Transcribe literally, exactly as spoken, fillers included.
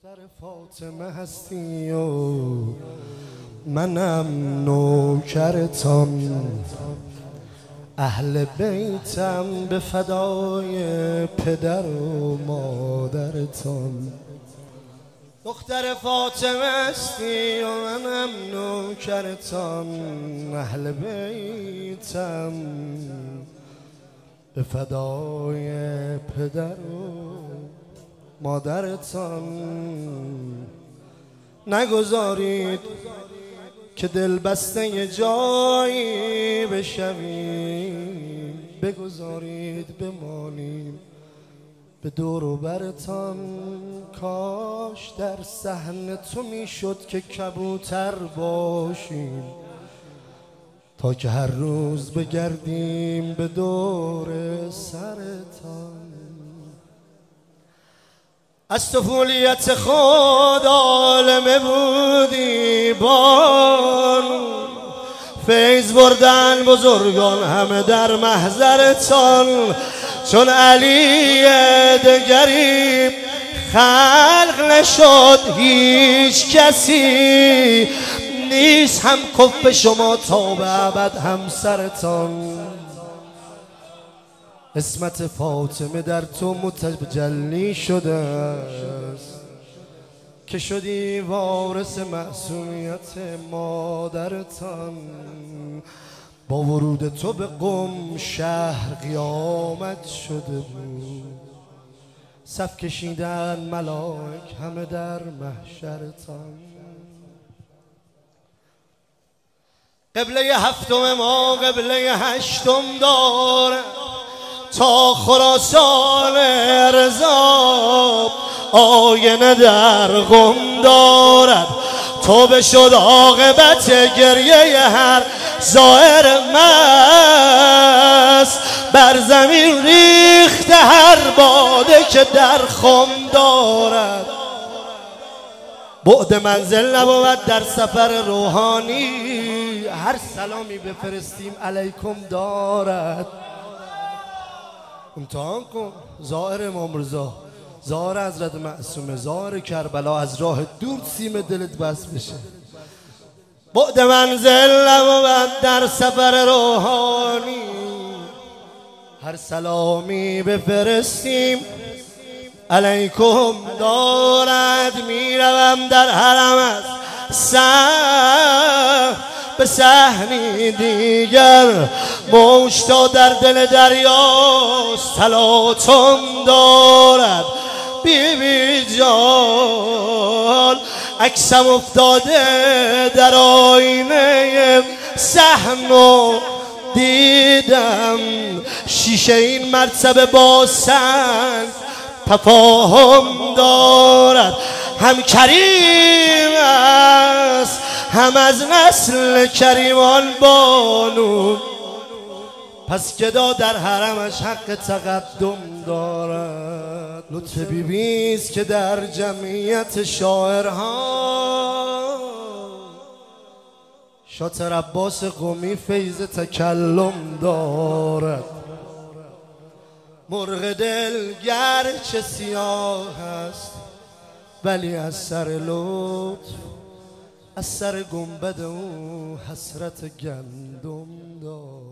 دختر فاطمه هستی و منم نوکرتان، اهل بیتم به فدای پدر و مادرتان. دختر فاطمه هستی و منم نوکرتان، اهل بیتم به فدای پدر و مادرتان. نگذارید که دل بسته یه جایی بشویم، بگذارید بمانیم به دور و برتان. کاش در صحن تو میشد که کبوتر باشیم، تا که هر روز بگردیم به دور سرتان. از طفولیت خود عالمه بودی بان، فیض بردن بزرگان همه در محضرتان. چون علی دگری خلق نشد هیچ کسی، نیست هم کف شما تا به ابد همسرتان. اسمت فاطمه در تو متجلی شده است، که شدی وارث معصومیت مادرتان. با ورود تو به قم شهر قیامت شده بود، صف کشیدن ملائک همه در محشرتان. قبله هفتم ما قبله هشتم داره، تا خراسان رضا آینه در قم دارد. توبه شد عاقبت گریه هر زائر مست، بر زمین ریخته هر باده که در خم دارد. بعد منزل نبود در سفر روحانی، هر سلامی بفرستیم علیکم دارد. امتحان کن زائر امام رضا، زائر حضرت معصومه، زائر کربلا، از راه دور سیم دلت بس بشه. بعد منزل نبود در سفر روحانی، هر سلامی بفرستیم علیکم دارد. میروم در حرم از سه به صحنی دیگر، موج تا در دل دریاست تلاطم دارد. بی بی جان عکسم افتاده در آینه صحن و دیدم، شیشه این مرتبه با سنگ تفاهم دارد. هم کریم است هم از نسل کریمان بانو، پس گدا در حرمش حق تقدم دارد. لطف بیبیست که در جمعیت شاعرها شاطر عباس قمی فیض تکلم دارد. مرغ دل گرچه سیاه است، ولی از سر لطف از سر گنبد او حسرت گندم دارد.